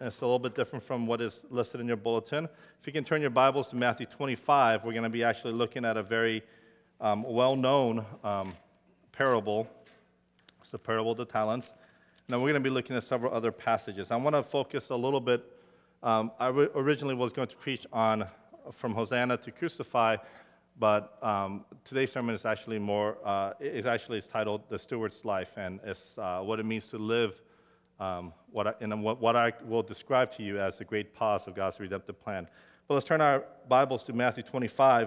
and it's a little bit different from what is listed in your bulletin. If you can turn your Bibles to Matthew 25, we're going to be actually looking at a very well-known parable. It's the parable of the talents. And then we're going to be looking at several other passages. I want to focus a little bit. I originally was going to preach on from Hosanna to Crucify, but today's sermon is actually it's titled "The Steward's Life," and it's what it means to live. What I will describe to you as the great pause of God's redemptive plan. But let's turn our Bibles to Matthew 25.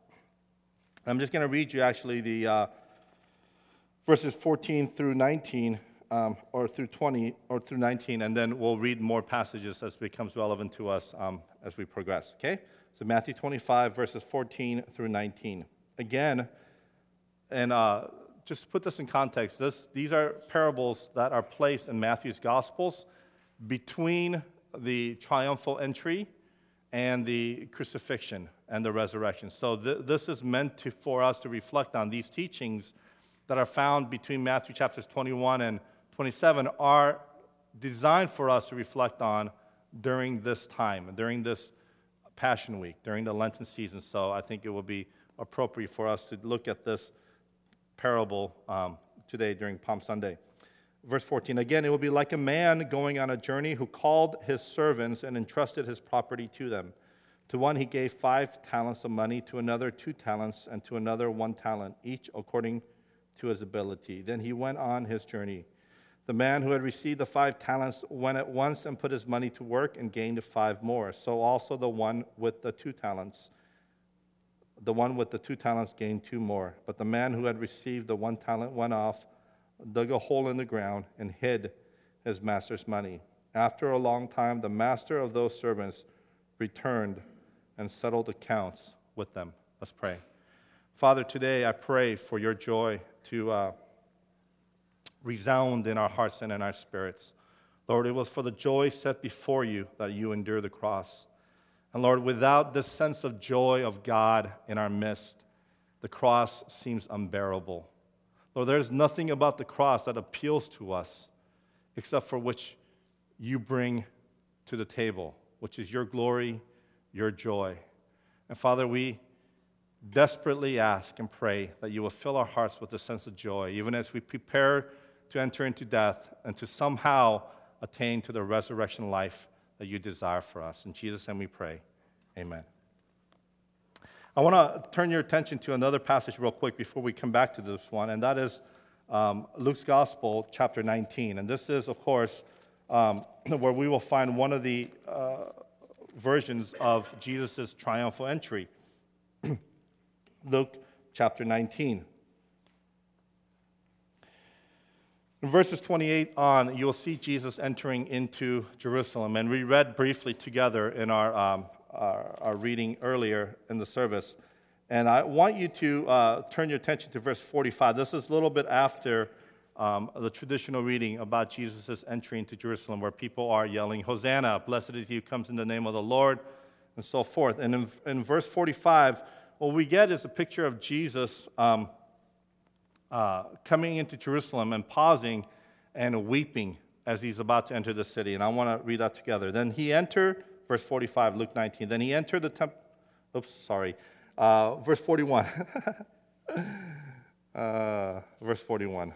I'm just going to read you actually the verses 14 through 19, or through 20, or through 19, and then we'll read more passages as it becomes relevant to us as we progress, okay? So Matthew 25, verses 14 through 19. Again, and just to put this in context, these are parables that are placed in Matthew's Gospels between the triumphal entry and the crucifixion and the resurrection. So this is meant for us to reflect on. These teachings that are found between Matthew chapters 21 and 27 are designed for us to reflect on during this time, during this Passion Week, during the Lenten season. So I think it will be appropriate for us to look at this parable today during Palm Sunday. Verse 14, again, it will be like a man going on a journey who called his servants and entrusted his property to them. To one he gave 5 talents of money, to another 2 talents, and to another 1 talent, each according to his ability. Then he went on his journey. The man who had received the 5 talents went at once and put his money to work and gained 5 more. So also the one with the 2 talents. The one with the 2 talents gained 2 more. But the man who had received the 1 talent went off, dug a hole in the ground, and hid his master's money. After a long time, the master of those servants returned and settled accounts with them. Let's pray. Father, today I pray for your joy to resound in our hearts and in our spirits. Lord, it was for the joy set before you that you endured the cross. And Lord, without this sense of joy of God in our midst, the cross seems unbearable. Lord, there's nothing about the cross that appeals to us except for which you bring to the table, which is your glory, your joy. And Father, we desperately ask and pray that you will fill our hearts with a sense of joy, even as we prepare to enter into death and to somehow attain to the resurrection life that you desire for us. In Jesus' name we pray. Amen. I want to turn your attention to another passage real quick before we come back to this one, and that is Luke's Gospel, chapter 19. And this is, of course, where we will find one of the versions of Jesus' triumphal entry. Luke chapter 19. In verses 28 on, you'll see Jesus entering into Jerusalem. And we read briefly together in our reading earlier in the service. And I want you to turn your attention to verse 45. This is a little bit after the traditional reading about Jesus' entry into Jerusalem, where people are yelling, Hosanna, blessed is he who comes in the name of the Lord, and so forth. And in verse 45, what we get is a picture of Jesus coming into Jerusalem and pausing and weeping as he's about to enter the city. And I want to read that together. Then he entered, verse 45, Luke 19. Then he entered the temple. Verse 41. Verse 41.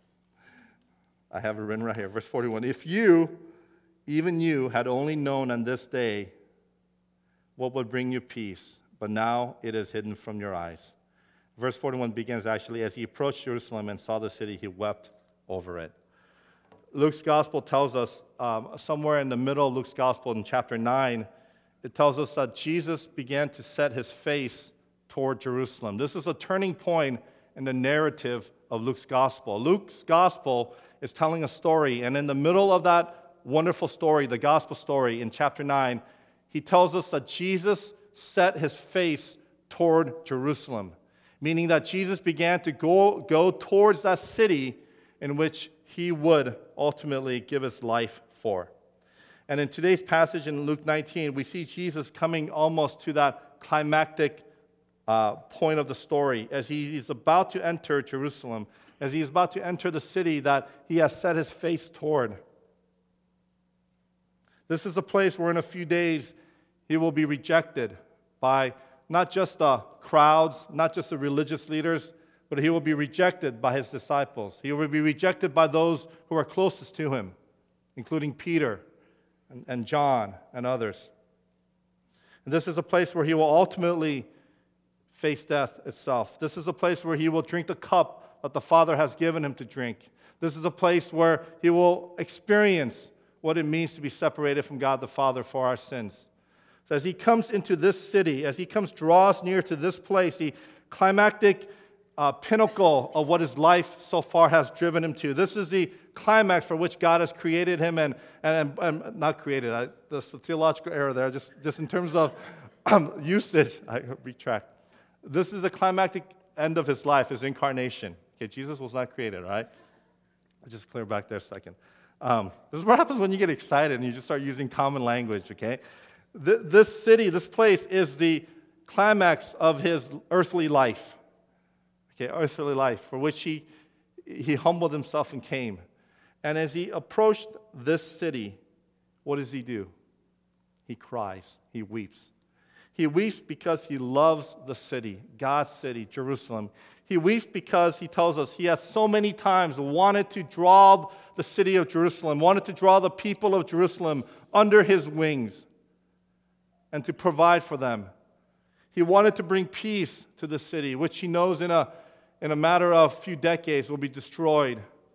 I have it written right here. Verse 41. If you, even you, had only known on this day what would bring you peace, but now it is hidden from your eyes. Verse 41 begins actually, as he approached Jerusalem and saw the city, he wept over it. Luke's gospel tells us, somewhere in the middle of Luke's gospel in chapter 9, it tells us that Jesus began to set his face toward Jerusalem. This is a turning point in the narrative of Luke's gospel. Luke's gospel is telling a story, and in the middle of that wonderful story, the gospel story in chapter 9, he tells us that Jesus set his face toward Jerusalem, meaning that Jesus began to go towards that city in which he would ultimately give his life for. And in today's passage in Luke 19, we see Jesus coming almost to that climactic point of the story as he's about to enter Jerusalem, as he's about to enter the city that he has set his face toward. This is a place where in a few days he will be rejected by not just the crowds, not just the religious leaders, but he will be rejected by his disciples. He will be rejected by those who are closest to him, including Peter and John and others. And this is a place where he will ultimately face death itself. This is a place where he will drink the cup that the Father has given him to drink. This is a place where he will experience what it means to be separated from God the Father for our sins. So as he comes into this city, as he draws near to this place, the climactic pinnacle of what his life so far has driven him to. This is the climax for which God has created him and not created. That's the theological error there. Just in terms of usage, I retract. This is the climactic end of his life, his incarnation. Okay, Jesus was not created, right? I'll just clear back there a second. This is what happens when you get excited and you just start using common language, okay? This city, this place is the climax of his earthly life. Okay, earthly life, for which he humbled himself and came. And as he approached this city, what does he do? He cries, he weeps. He weeps because he loves the city, God's city, Jerusalem. He weeps because he tells us he has so many times wanted to draw the city of Jerusalem, wanted to draw the people of Jerusalem under his wings and to provide for them. He wanted to bring peace to the city, which he knows in a matter of few decades will be destroyed.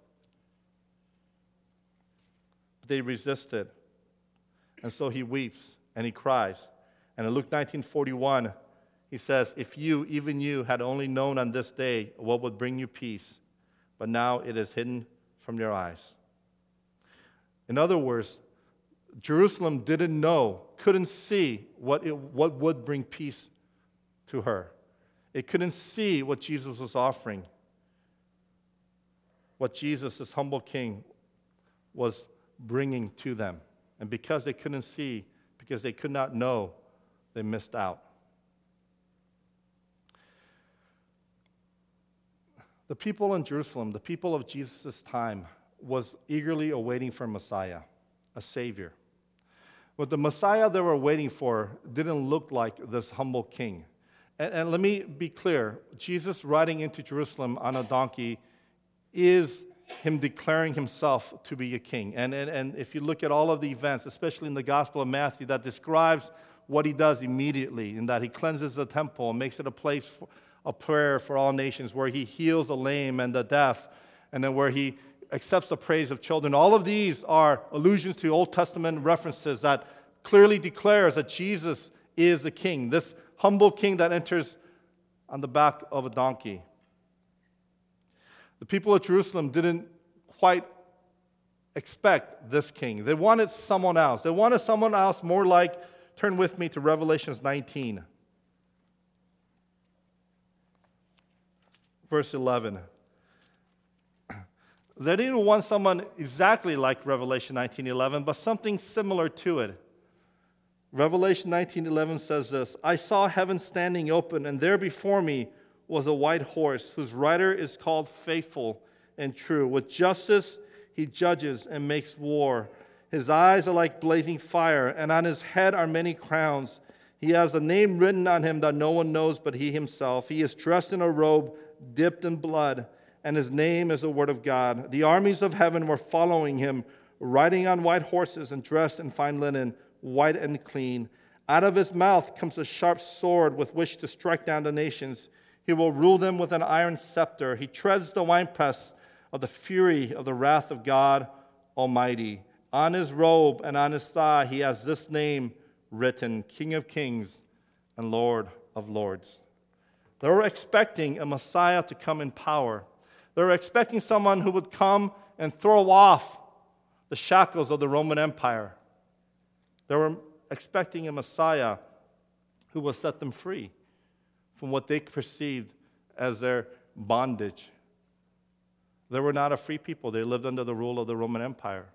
But they resisted. And so he weeps and he cries. And in Luke 19:41, he says, if you, even you, had only known on this day what would bring you peace, but now it is hidden from your eyes. In other words, Jerusalem didn't know, couldn't see what would bring peace to her. It couldn't see what Jesus was offering, what Jesus, this humble king, was bringing to them. And because they couldn't see, because they could not know, they missed out. The people in Jerusalem, the people of Jesus' time, was eagerly awaiting for Messiah, a Savior. But the Messiah they were waiting for didn't look like this humble king. And let me be clear, Jesus riding into Jerusalem on a donkey is him declaring himself to be a king. And if you look at all of the events, especially in the Gospel of Matthew, that describes what he does immediately, in that he cleanses the temple and makes it a place of prayer for all nations, where he heals the lame and the deaf, and then where he accepts the praise of children. All of these are allusions to Old Testament references that clearly declares that Jesus is the king, this humble king that enters on the back of a donkey. The people of Jerusalem didn't quite expect this king. They wanted someone else. They wanted someone else more like, turn with me to Revelation 19. Verse 11. They didn't want someone exactly like Revelation 19:11, but something similar to it. Revelation 19:11 says this, I saw heaven standing open, and there before me was a white horse, whose rider is called Faithful and True. With justice he judges and makes war. His eyes are like blazing fire, and on his head are many crowns. He has a name written on him that no one knows but he himself. He is dressed in a robe dipped in blood, and his name is the Word of God. The armies of heaven were following him, riding on white horses and dressed in fine linen, white and clean. Out of his mouth comes a sharp sword with which to strike down the nations. He will rule them with an iron scepter. He treads the winepress of the fury of the wrath of God Almighty. On his robe and on his thigh he has this name written, King of Kings and Lord of Lords. They were expecting a Messiah to come in power. They were expecting someone who would come and throw off the shackles of the Roman Empire. They were expecting a Messiah who will set them free from what they perceived as their bondage. They were not a free people. They lived under the rule of the Roman Empire.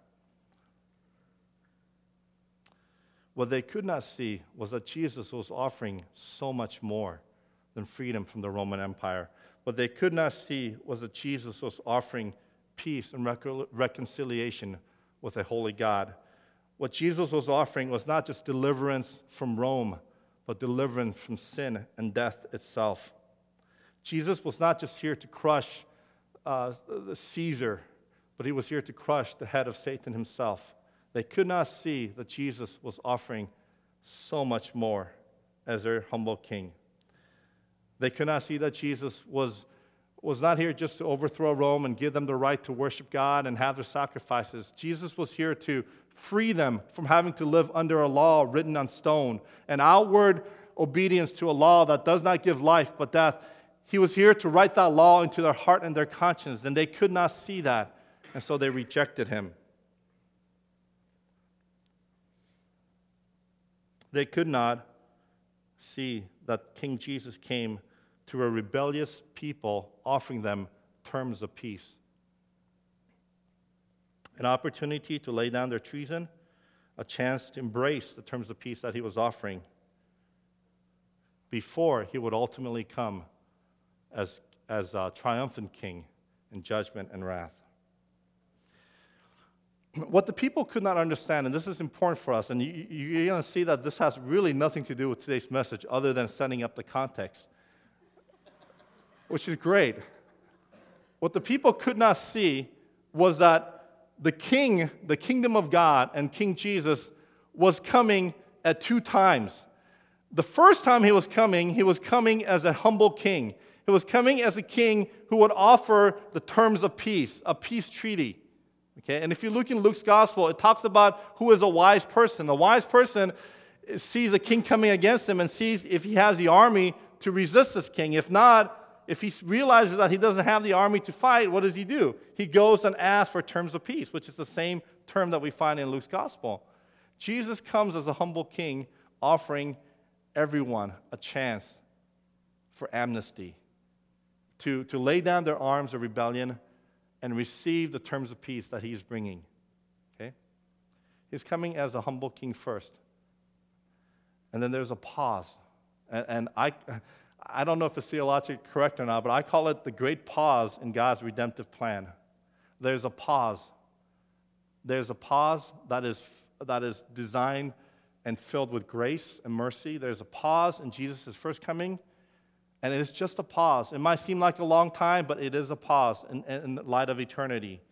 What they could not see was that Jesus was offering so much more than freedom from the Roman Empire. What they could not see was that Jesus was offering peace and reconciliation with a holy God. What Jesus was offering was not just deliverance from Rome, but deliverance from sin and death itself. Jesus was not just here to crush Caesar, but he was here to crush the head of Satan himself. They could not see that Jesus was offering so much more as their humble king. They could not see that Jesus was not here just to overthrow Rome and give them the right to worship God and have their sacrifices. Jesus was here to free them from having to live under a law written on stone, an outward obedience to a law that does not give life but death. He was here to write that law into their heart and their conscience, and they could not see that, and so they rejected him. They could not see that King Jesus came to a rebellious people, offering them terms of peace. An opportunity to lay down their treason, a chance to embrace the terms of peace that he was offering before he would ultimately come as a triumphant king in judgment and wrath. What the people could not understand, and this is important for us, and you're going to see that this has really nothing to do with today's message other than setting up the context, which is great. What the people could not see was that the kingdom of God, and King Jesus was coming at two times. The first time he was coming as a humble king. He was coming as a king who would offer the terms of peace, a peace treaty. Okay? And if you look in Luke's gospel, it talks about who is a wise person. The wise person sees a king coming against him and sees if he has the army to resist this king. If not, if he realizes that he doesn't have the army to fight, what does he do? He goes and asks for terms of peace, which is the same term that we find in Luke's gospel. Jesus comes as a humble king, offering everyone a chance for amnesty, to lay down their arms of rebellion and receive the terms of peace that he's bringing. Okay? He's coming as a humble king first. And then there's a pause. And I don't know if it's theologically correct or not, but I call it the great pause in God's redemptive plan. There's a pause. There's a pause that is designed and filled with grace and mercy. There's a pause in Jesus' first coming, and it is just a pause. It might seem like a long time, but it is a pause in light of eternity.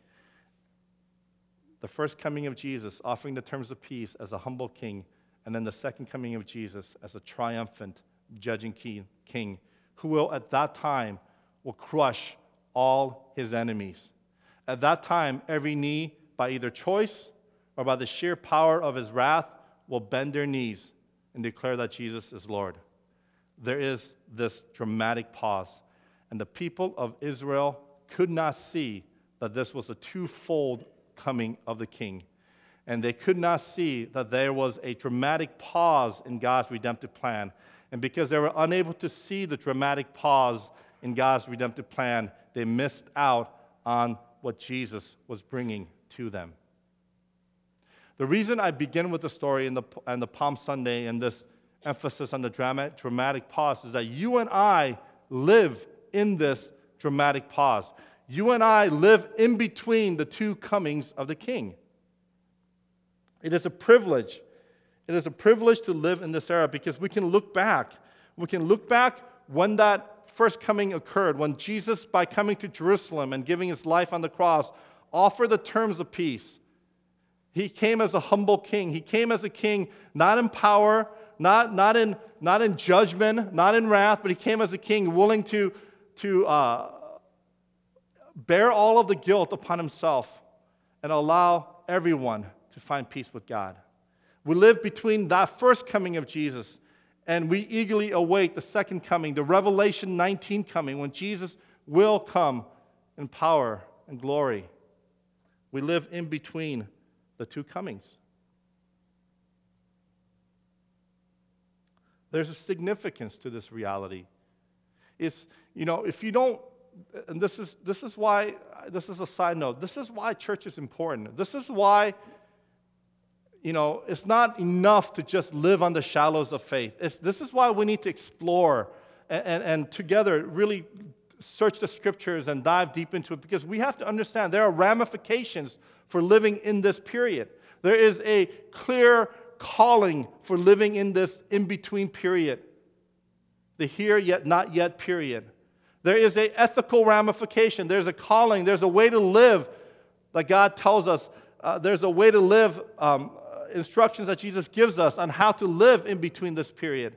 The first coming of Jesus, offering the terms of peace as a humble king, and then the second coming of Jesus as a triumphant, judging king, who will at that time will crush all his enemies. At that time, every knee, by either choice or by the sheer power of his wrath, will bend their knees and declare that Jesus is Lord. There is this dramatic pause, and the people of Israel could not see that this was a twofold coming of the king. And they could not see that there was a dramatic pause in God's redemptive plan. And because they were unable to see the dramatic pause in God's redemptive plan, they missed out on what Jesus was bringing to them. The reason I begin with the story and the Palm Sunday and this emphasis on the dramatic pause is that you and I live in this dramatic pause. You and I live in between the two comings of the King. It is a privilege. It is a privilege to live in this era because we can look back. We can look back when that first coming occurred, when Jesus, by coming to Jerusalem and giving his life on the cross, offered the terms of peace. He came as a humble king. He came as a king not in power, not in judgment, not in wrath, but he came as a king willing to bear all of the guilt upon himself and allow everyone to find peace with God. We live between that first coming of Jesus and we eagerly await the second coming, the Revelation 19 coming, when Jesus will come in power and glory. We live in between the two comings. There's a significance to this reality. It's, if you don't, and this is why, this is a side note, this is why church is important. This is why, it's not enough to just live on the shallows of faith. This is why we need to explore and together really search the scriptures and dive deep into it, because we have to understand there are ramifications for living in this period. There is a clear calling for living in this in-between period, the here yet not yet period. There is an ethical ramification. There's a calling. There's a way to live that God tells us. There's a way to live, instructions that Jesus gives us on how to live in between this period.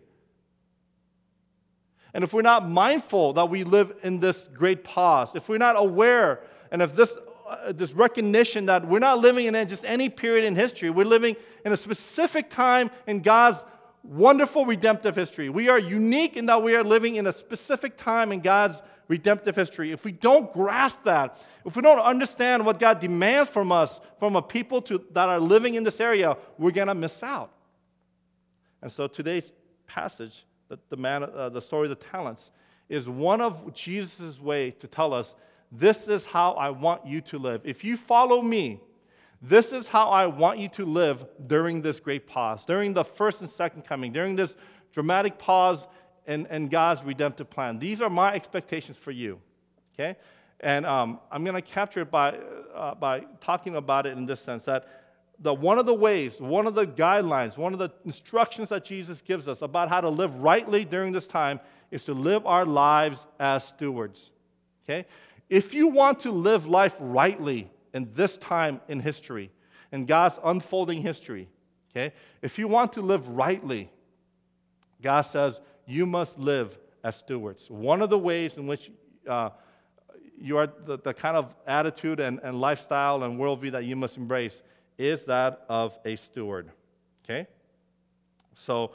And if we're not mindful that we live in this great pause, if we're not aware, and if this recognition that we're not living in just any period in history, we're living in a specific time in God's wonderful redemptive history. We are unique in that we are living in a specific time in God's redemptive history. If we don't grasp that, if we don't understand what God demands from us, from a people that are living in this area, we're going to miss out. And so today's passage, the story of the talents, is one of Jesus' way to tell us, this is how I want you to live. If you follow me, this is how I want you to live during this great pause, during the first and second coming, during this dramatic pause in God's redemptive plan. These are my expectations for you, okay? And I'm going to capture it by talking about it in this sense, that one of the ways, one of the guidelines, one of the instructions that Jesus gives us about how to live rightly during this time is to live our lives as stewards, okay? If you want to live life rightly in this time in history, in God's unfolding history, okay? If you want to live rightly, God says you must live as stewards. One of the ways in which you are the kind of attitude and lifestyle and worldview that you must embrace is that of a steward, okay? So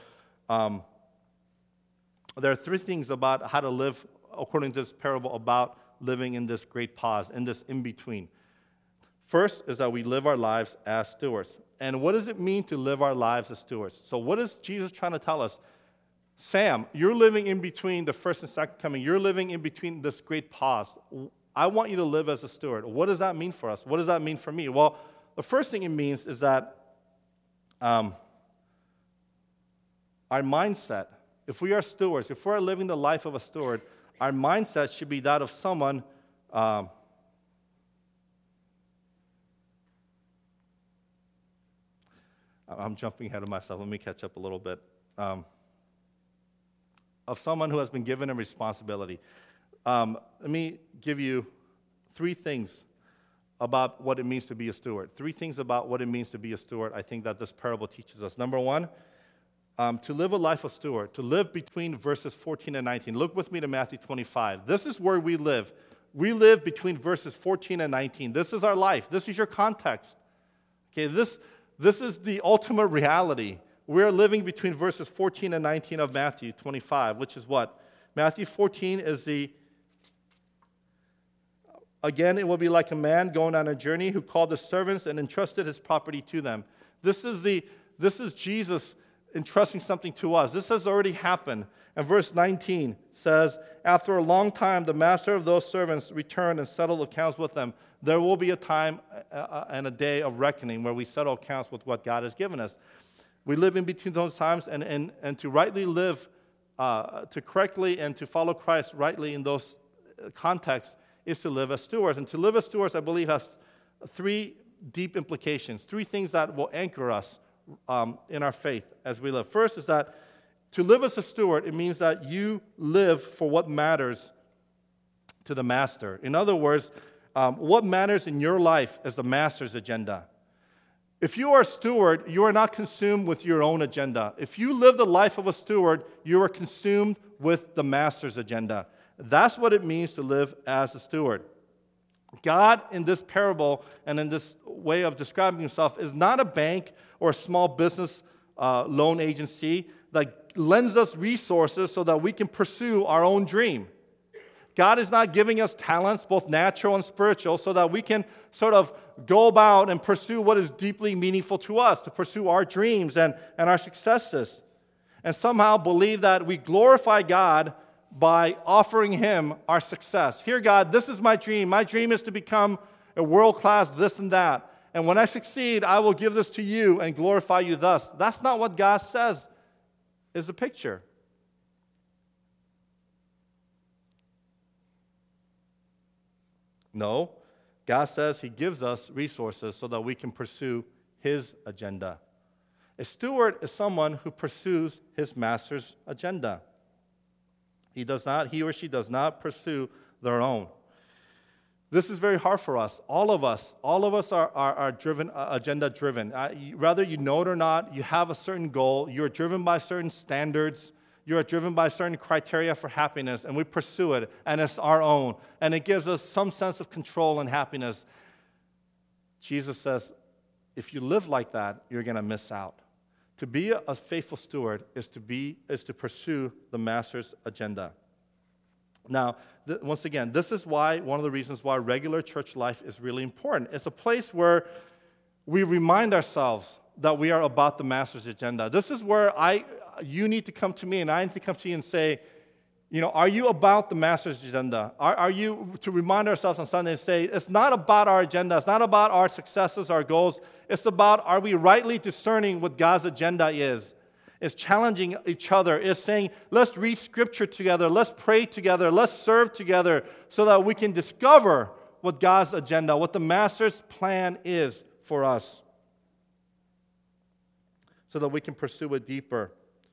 there are three things about how to live, according to this parable, about living in this great pause, in this in-between. First is that we live our lives as stewards. And what does it mean to live our lives as stewards? So what is Jesus trying to tell us? Sam, you're living in between the first and second coming. You're living in between this great pause. I want you to live as a steward. What does that mean for us? What does that mean for me? Well, the first thing it means is that our mindset, if we are stewards, if we're living the life of a steward, our mindset should be that of someone I'm jumping ahead of myself. Let me catch up a little bit. Of someone who has been given a responsibility. Let me give you three things about what it means to be a steward. Three things about what it means to be a steward I think that this parable teaches us. Number one, to live a life of steward, to live between verses 14 and 19. Look with me to Matthew 25. This is where we live. We live between verses 14 and 19. This is our life. This is your context. Okay, this is the ultimate reality. We're living between verses 14 and 19 of Matthew 25, which is what? Matthew 14 is again, it will be like a man going on a journey who called the servants and entrusted his property to them. This is Jesus entrusting something to us. This has already happened. And verse 19 says, after a long time, the master of those servants returned and settled accounts with them. There will be a time and a day of reckoning where we settle accounts with what God has given us. We live in between those times, and to rightly live, to correctly and to follow Christ rightly in those contexts is to live as stewards. And to live as stewards, I believe, has three deep implications, three things that will anchor us in our faith as we live. First is that to live as a steward, it means that you live for what matters to the master. In other words, what matters in your life is the master's agenda. If you are a steward, you are not consumed with your own agenda. If you live the life of a steward, you are consumed with the master's agenda. That's what it means to live as a steward. God, in this parable and in this way of describing himself, is not a bank or a small business loan agency that lends us resources so that we can pursue our own dream. God is not giving us talents, both natural and spiritual, so that we can sort of go about and pursue what is deeply meaningful to us, to pursue our dreams and our successes, and somehow believe that we glorify God by offering him our success. Here, God, this is my dream. My dream is to become a world-class this and that. And when I succeed, I will give this to you and glorify you thus. That's not what God says is the picture. No, God says he gives us resources so that we can pursue his agenda. A steward is someone who pursues his master's agenda. He or she does not pursue their own. This is very hard for us. All of us are driven, agenda driven. Whether you know it or not, you have a certain goal. You're driven by certain standards. You are driven by certain criteria for happiness, and we pursue it, and it's our own. And it gives us some sense of control and happiness. Jesus says, if you live like that, you're going to miss out. To be a faithful steward is to pursue the master's agenda. Now, once again, this is why one of the reasons why regular church life is really important. It's a place where we remind ourselves that we are about the master's agenda. This is where you need to come to me, and I need to come to you and say, are you about the master's agenda? Are you to remind ourselves on Sunday and say, it's not about our agenda, it's not about our successes, our goals. It's about, are we rightly discerning what God's agenda is? It's challenging each other. It's saying, let's read Scripture together, let's pray together, let's serve together so that we can discover what God's agenda, what the master's plan is for us, so that we can pursue it deeper.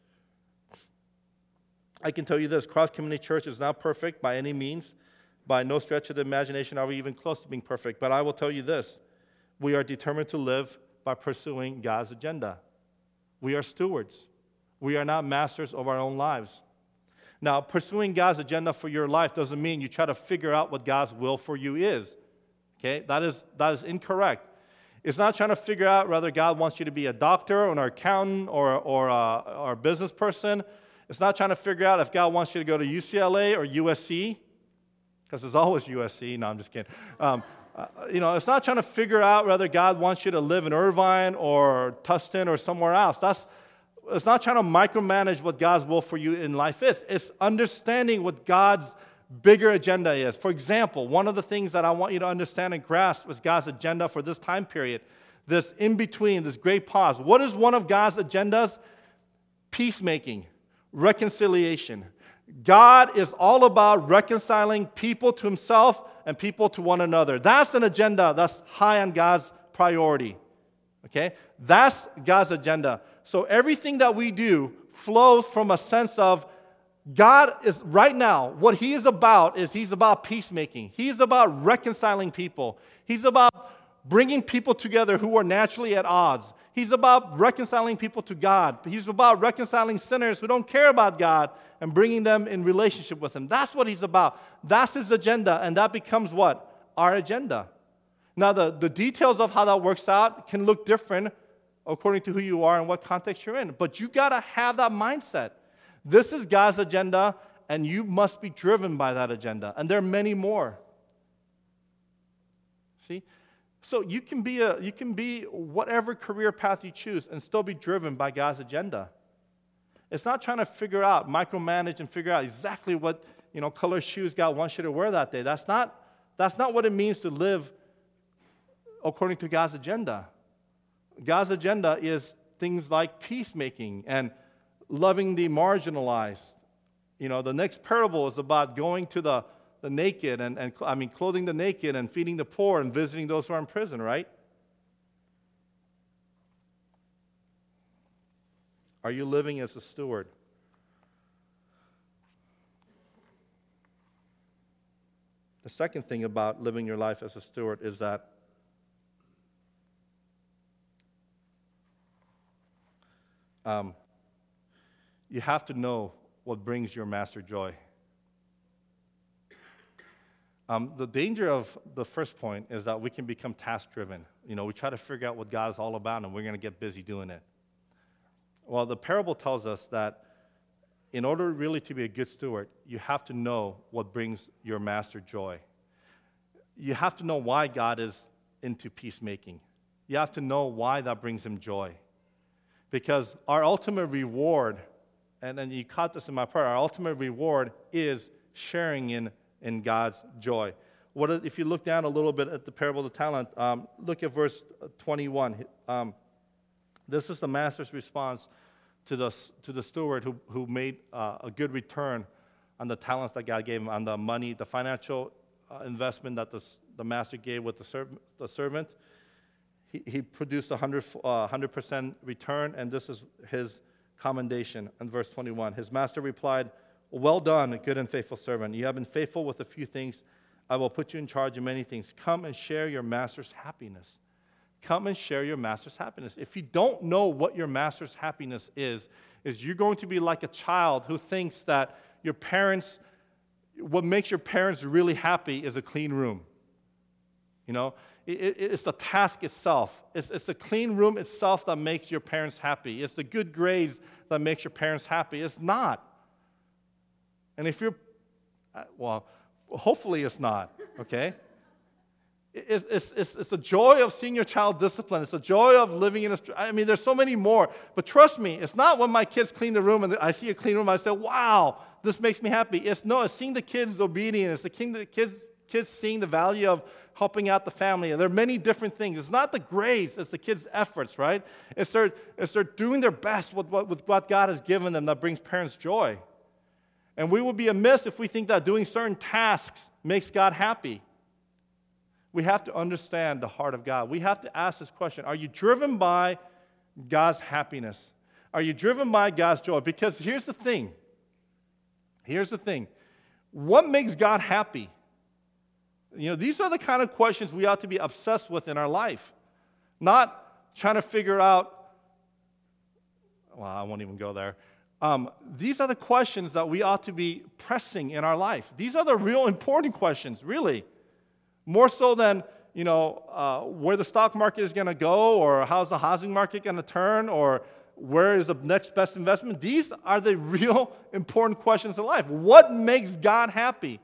I can tell you this, Cross Community Church is not perfect by any means. By no stretch of the imagination are we even close to being perfect. But I will tell you this, we are determined to live by pursuing God's agenda. We are stewards. We are not masters of our own lives. Now, pursuing God's agenda for your life doesn't mean you try to figure out what God's will for you is. Okay? That is incorrect. It's not trying to figure out whether God wants you to be a doctor or an accountant or a business person. It's not trying to figure out if God wants you to go to UCLA or USC, because there's always USC. No, I'm just kidding. It's not trying to figure out whether God wants you to live in Irvine or Tustin or somewhere else. It's not trying to micromanage what God's will for you in life is. It's understanding what God's bigger agenda is. For example, one of the things that I want you to understand and grasp is God's agenda for this time period, this in-between, this great pause. What is one of God's agendas? Peacemaking, reconciliation. God is all about reconciling people to himself and people to one another. That's an agenda that's high on God's priority. Okay? That's God's agenda. So everything that we do flows from a sense of God is right now, what he is about is he's about peacemaking. He's about reconciling people. He's about bringing people together who are naturally at odds. He's about reconciling people to God. He's about reconciling sinners who don't care about God and bringing them in relationship with him. That's what he's about. That's his agenda, and that becomes what? Our agenda. Now, the details of how that works out can look different according to who you are and what context you're in. But you got to have that mindset. This is God's agenda, and you must be driven by that agenda. And there are many more. See? So you can be whatever career path you choose and still be driven by God's agenda. It's not trying to micromanage and figure out exactly what color shoes God wants you to wear that day. That's not what it means to live according to God's agenda. God's agenda is things like peacemaking and loving the marginalized. The next parable is about going to the naked and clothing the naked and feeding the poor and visiting those who are in prison, right? Are you living as a steward? The second thing about living your life as a steward is that you have to know what brings your master joy. The danger of the first point is that we can become task-driven. We try to figure out what God is all about, and we're going to get busy doing it. Well, the parable tells us that in order really to be a good steward, you have to know what brings your master joy. You have to know why God is into peacemaking. You have to know why that brings him joy. Because our ultimate reward, and you caught this in my prayer, our ultimate reward is sharing in God's joy. If you look down a little bit at the parable of the talent, look at verse 21. This is the master's response to the steward who made a good return on the talents that God gave him, on the money, the financial investment that the master gave with the servant. he produced 100% return, and this is his commendation in verse 21. His master replied, "Well done, good and faithful servant. You have been faithful with a few things. I will put you in charge of many things. Come and share your master's happiness." Come and share your master's happiness. If you don't know what your master's happiness is you're going to be like a child who thinks that what makes your parents really happy is a clean room. You know, it's the task itself. It's the clean room itself that makes your parents happy. It's the good grades that makes your parents happy. It's not. And if you're, well, hopefully it's not, okay? It's the joy of seeing your child disciplined. It's the joy of living in there's so many more. But trust me, it's not when my kids clean the room and I see a clean room, I say, wow, this makes me happy. It's seeing the kids obedient. It's the kids seeing the value of helping out the family. And there are many different things. It's not the grades, it's the kids' efforts, right? It's they're doing their best with what God has given them that brings parents joy. And we would be amiss if we think that doing certain tasks makes God happy. We have to understand the heart of God. We have to ask this question: are you driven by God's happiness? Are you driven by God's joy? Because here's the thing. What makes God happy? These are the kind of questions we ought to be obsessed with in our life. Not trying to figure out, well, I won't even go there. These are the questions that we ought to be pressing in our life. These are the real important questions, really. More so than, where the stock market is going to go, or how's the housing market going to turn, or where is the next best investment. These are the real important questions in life. What makes God happy?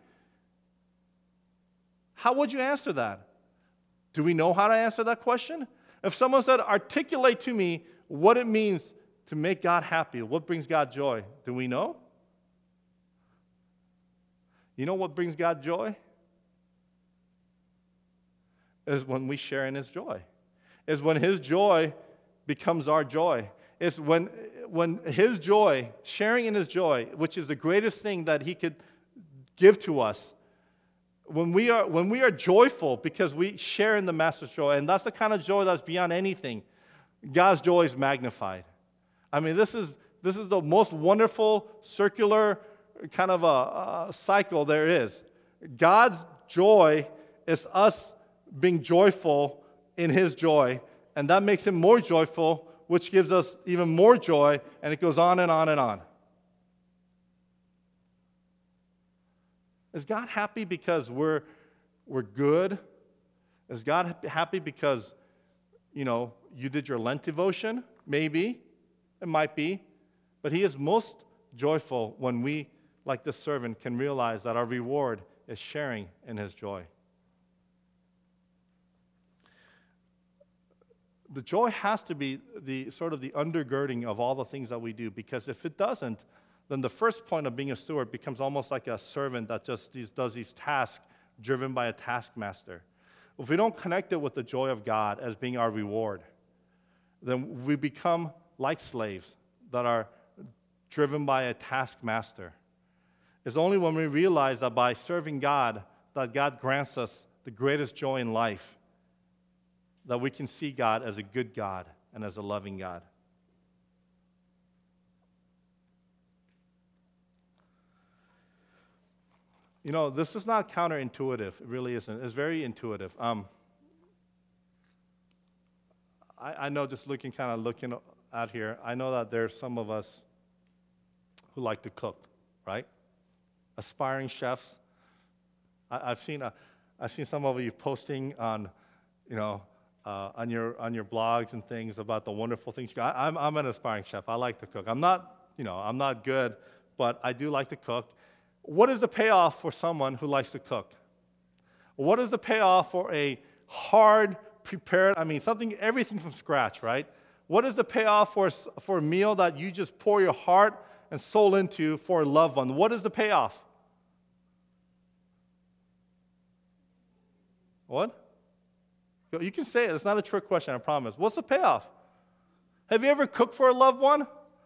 How would you answer that? Do we know how to answer that question? If someone said, articulate to me what it means to make God happy, what brings God joy, do we know? You know what brings God joy? Is when we share in His joy. Is when His joy becomes our joy. It's when His joy, sharing in His joy, which is the greatest thing that He could give to us. When we are joyful because we share in the Master's joy, and that's the kind of joy that's beyond anything, God's joy is magnified. This is the most wonderful circular kind of a cycle there is. God's joy is us being joyful in His joy, and that makes Him more joyful, which gives us even more joy, and it goes on and on and on. Is God happy because we're good? Is God happy because, you did your Lent devotion? Maybe. It might be. But He is most joyful when we, like this servant, can realize that our reward is sharing in His joy. The joy has to be the sort of the undergirding of all the things that we do, because if it doesn't, then the first point of being a steward becomes almost like a servant that just does these tasks driven by a taskmaster. If we don't connect it with the joy of God as being our reward, then we become like slaves that are driven by a taskmaster. It's only when we realize that by serving God, that God grants us the greatest joy in life, that we can see God as a good God and as a loving God. This is not counterintuitive. It really isn't. It's very intuitive. I know, just looking out here, I know that there's some of us who like to cook, right? Aspiring chefs. I've seen some of you posting on, on your blogs and things about the wonderful things. I'm an aspiring chef. I like to cook. I'm not good, but I do like to cook. What is the payoff for someone who likes to cook? What is the payoff for a hard prepared, everything from scratch, right? What is the payoff for a meal that you just pour your heart and soul into for a loved one? What is the payoff? What? You can say it. It's not a trick question, I promise. What's the payoff? Have you ever cooked for a loved one?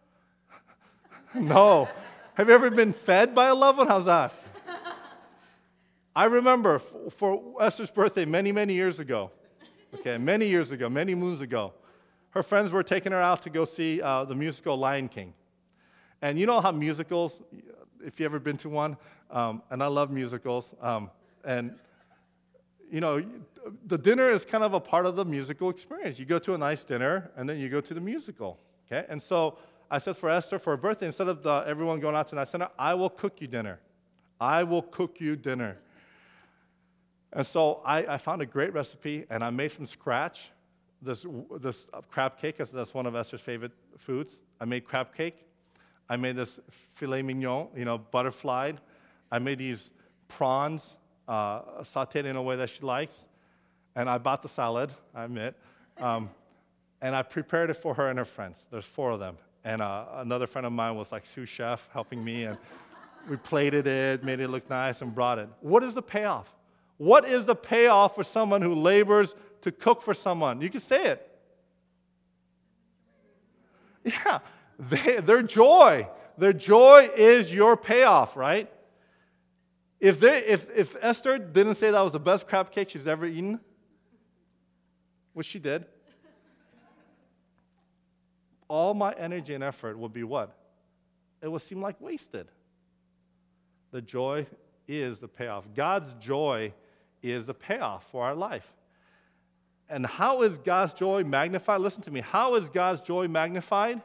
No. Have you ever been fed by a loved one? How's that? I remember for Esther's birthday many, many years ago, Okay, many years ago, many moons ago. Her friends were taking her out to go see the musical Lion King. And you know how musicals, if you've ever been to one, and I love musicals, and you know, the dinner is kind of a part of the musical experience. You go to a nice dinner, and then you go to the musical, okay? And so I said for Esther, for her birthday, instead of everyone going out to a nice dinner, I will cook you dinner. I will cook you dinner. And so I found a great recipe, and I made from scratch this crab cake, because that's one of Esther's favorite foods. I made crab cake. I made this filet mignon, butterflied. I made these prawns sauteed in a way that she likes. And I bought the salad, I admit. And I prepared it for her and her friends. There's 4 of them. And another friend of mine was like sous chef helping me. And we plated it, made it look nice, and brought it. What is the payoff? What is the payoff for someone who labors to cook for someone? You can say it. Yeah, their joy. Their joy is your payoff, right? If Esther didn't say that was the best crab cake she's ever eaten, which she did, all my energy and effort would be what? It would seem like wasted. The joy is the payoff. God's joy is the payoff for our life. And how is God's joy magnified? Listen to me. How is God's joy magnified?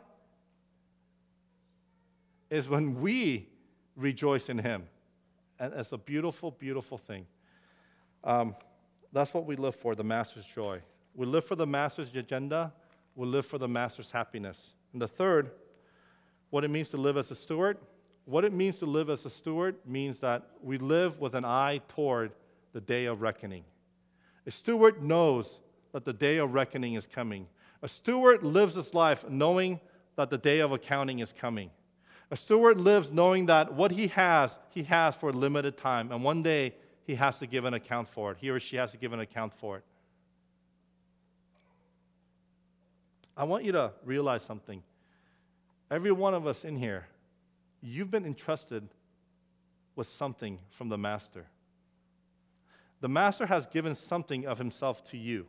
Is when we rejoice in Him. And it's a beautiful, beautiful thing. That's what we live for, the Master's joy. We live for the Master's agenda. We live for the Master's happiness. And the third, what it means to live as a steward. What it means to live as a steward means that we live with an eye toward the day of reckoning. A steward knows that the day of reckoning is coming. A steward lives his life knowing that the day of accounting is coming. A steward lives knowing that what he has for a limited time, and one day he has to give an account for it. He or she has to give an account for it. I want you to realize something. Every one of us in here, you've been entrusted with something from the Master. The Master has given something of Himself to you.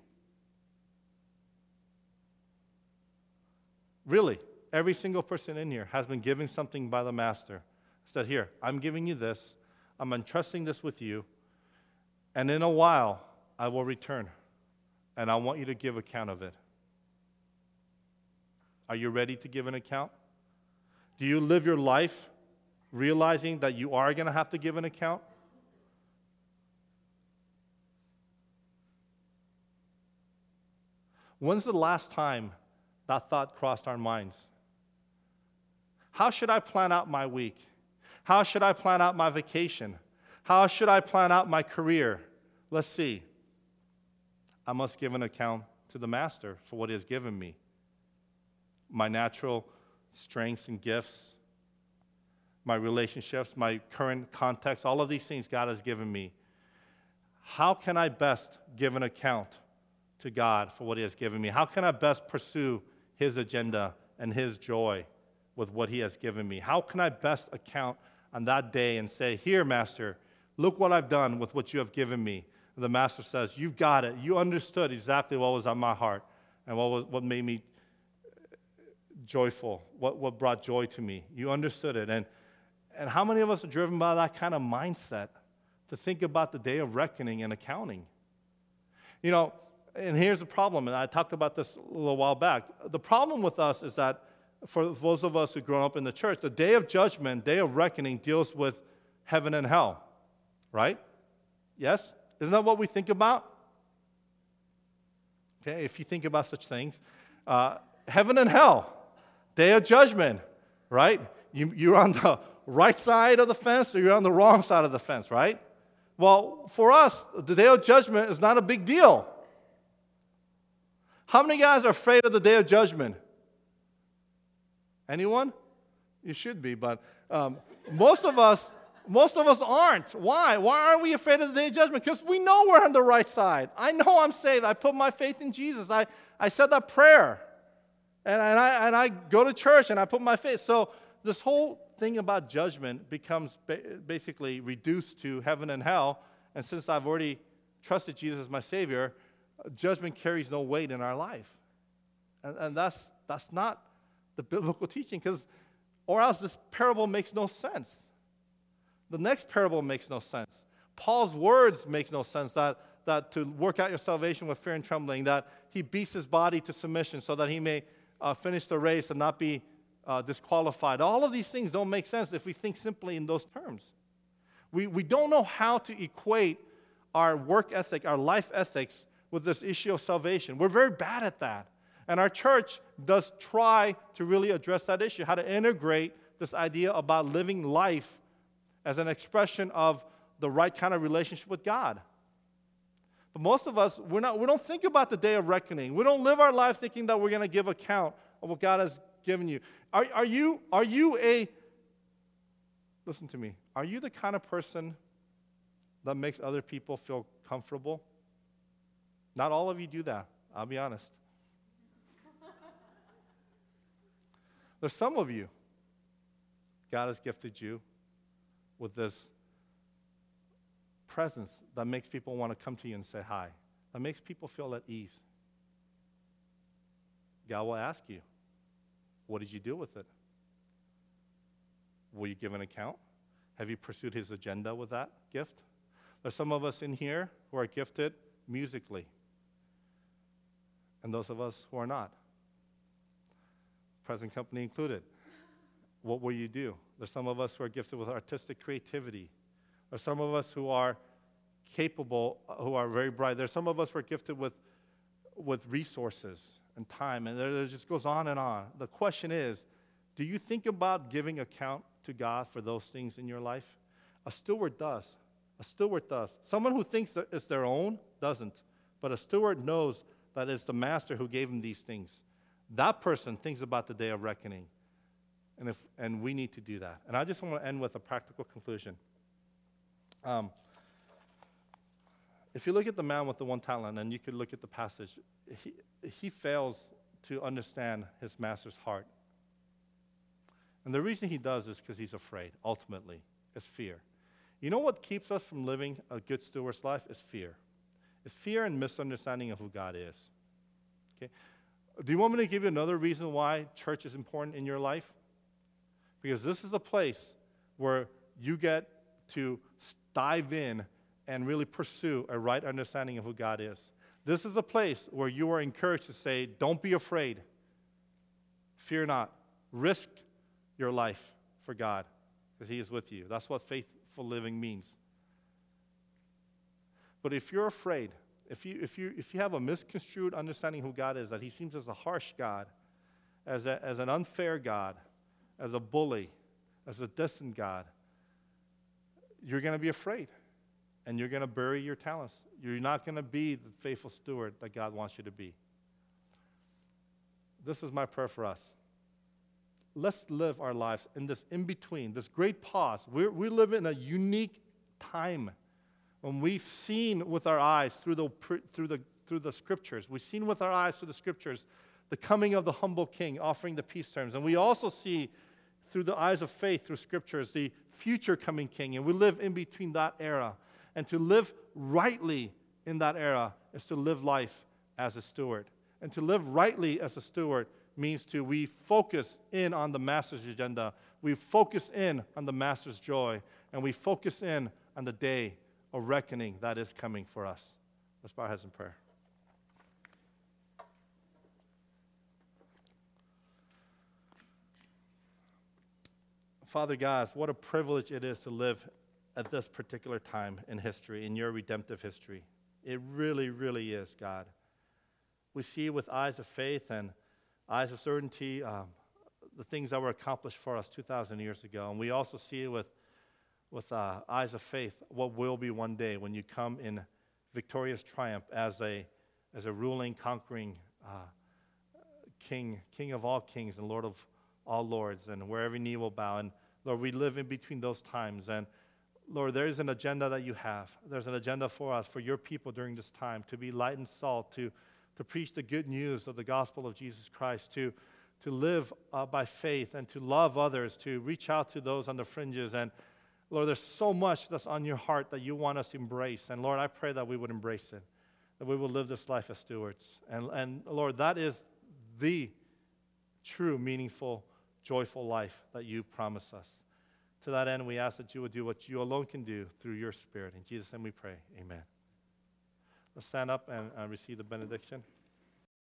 Really, every single person in here has been given something by the Master. He said, here, I'm giving you this. I'm entrusting this with you. And in a while, I will return. And I want you to give account of it. Are you ready to give an account? Do you live your life realizing that you are going to have to give an account? When's the last time that thought crossed our minds? How should I plan out my week? How should I plan out my vacation? How should I plan out my career? Let's see. I must give an account to the Master for what He has given me. My natural strengths and gifts, my relationships, my current context, all of these things God has given me. How can I best give an account to God for what He has given me? How can I best pursue His agenda and His joy with what He has given me? How can I best account on that day and say, here, Master, look what I've done with what you have given me. And the Master says, you've got it. You understood exactly what was on my heart and what made me joyful, what brought joy to me. You understood it. And how many of us are driven by that kind of mindset to think about the day of reckoning and accounting? And here's the problem, and I talked about this a little while back. The problem with us is that for those of us who grow up in the church, the day of judgment, day of reckoning deals with heaven and hell, right? Yes? Isn't that what we think about? Okay, if you think about such things. Heaven and hell, day of judgment, right? You're on the right side of the fence or you're on the wrong side of the fence, right? Well, for us, the day of judgment is not a big deal. How many guys are afraid of the day of judgment? Anyone? You should be, but most of us aren't. Why? Why aren't we afraid of the day of judgment? Because we know we're on the right side. I know I'm saved. I put my faith in Jesus. I said that prayer. And I go to church and I put my faith. So this whole thing about judgment becomes basically reduced to heaven and hell. And since I've already trusted Jesus as my Savior, judgment carries no weight in our life. And that's not the biblical teaching, or else this parable makes no sense. The next parable makes no sense. Paul's words make no sense, that to work out your salvation with fear and trembling, that he beats his body to submission so that he may finish the race and not be disqualified. All of these things don't make sense if we think simply in those terms. We don't know how to equate our work ethic, our life ethics, with this issue of salvation. We're very bad at that. And our church does try to really address that issue, how to integrate this idea about living life as an expression of the right kind of relationship with God. But most of us, we don't think about the day of reckoning. We don't live our life thinking that we're going to give account of what God has given you. Listen to me, are you the kind of person that makes other people feel comfortable? Not all of you do that, I'll be honest. There's some of you, God has gifted you with this presence that makes people want to come to you and say hi, that makes people feel at ease. God will ask you, what did you do with it? Will you give an account? Have you pursued his agenda with that gift? There's some of us in here who are gifted musically, and those of us who are not, present company included. What will you do? There's some of us who are gifted with artistic creativity. There's some of us who are capable, who are very bright. There's some of us who are gifted with resources and time, and it just goes on and on. The question is, do you think about giving account to God for those things in your life? A steward does. A steward does. Someone who thinks that it's their own doesn't. But a steward knows that it's the master who gave him these things. That person thinks about the day of reckoning. And we need to do that. And I just want to end with a practical conclusion. If you look at the man with the one talent, and you could look at the passage, he fails to understand his master's heart. And the reason he does is because he's afraid, ultimately. It's fear. You know what keeps us from living a good steward's life? Is fear. It's fear and misunderstanding of who God is. Okay? Do you want me to give you another reason why church is important in your life? Because this is a place where you get to dive in and really pursue a right understanding of who God is. This is a place where you are encouraged to say, don't be afraid. Fear not. Risk your life for God because he is with you. That's what faithful living means. But if you're afraid, if you have a misconstrued understanding of who God is, that he seems as a harsh God, as an unfair God, as a bully, as a distant God, you're going to be afraid. And you're going to bury your talents. You're not going to be the faithful steward that God wants you to be. This is my prayer for us. Let's live our lives in this in-between, this great pause. We live in a unique time when we've seen with our eyes through the scriptures. We've seen with our eyes through the scriptures the coming of the humble king offering the peace terms. And we also see through the eyes of faith, through scriptures, the future coming king. And we live in between that era. And to live rightly in that era is to live life as a steward. And to live rightly as a steward means we focus in on the master's agenda. We focus in on the master's joy. And we focus in on the day of reckoning that is coming for us. Let's bow our heads in prayer. Father God, what a privilege it is to live at this particular time in history, in your redemptive history. It really, really is, God. We see with eyes of faith and eyes of certainty the things that were accomplished for us 2,000 years ago. And we also see with eyes of faith what will be one day when you come in victorious triumph as a ruling, conquering king of all kings and Lord of all lords, and where every knee will bow. And Lord, we live in between those times. And Lord, there is an agenda that you have. There's an agenda for us, for your people during this time, to be light and salt, to preach the good news of the gospel of Jesus Christ, to live by faith and to love others, to reach out to those on the fringes. And Lord, there's so much that's on your heart that you want us to embrace. And Lord, I pray that we would embrace it, that we will live this life as stewards. And Lord, that is the true, meaningful, joyful life that you promise us. To that end, we ask that you would do what you alone can do through your Spirit. In Jesus' name we pray, amen. Let's stand up and receive the benediction.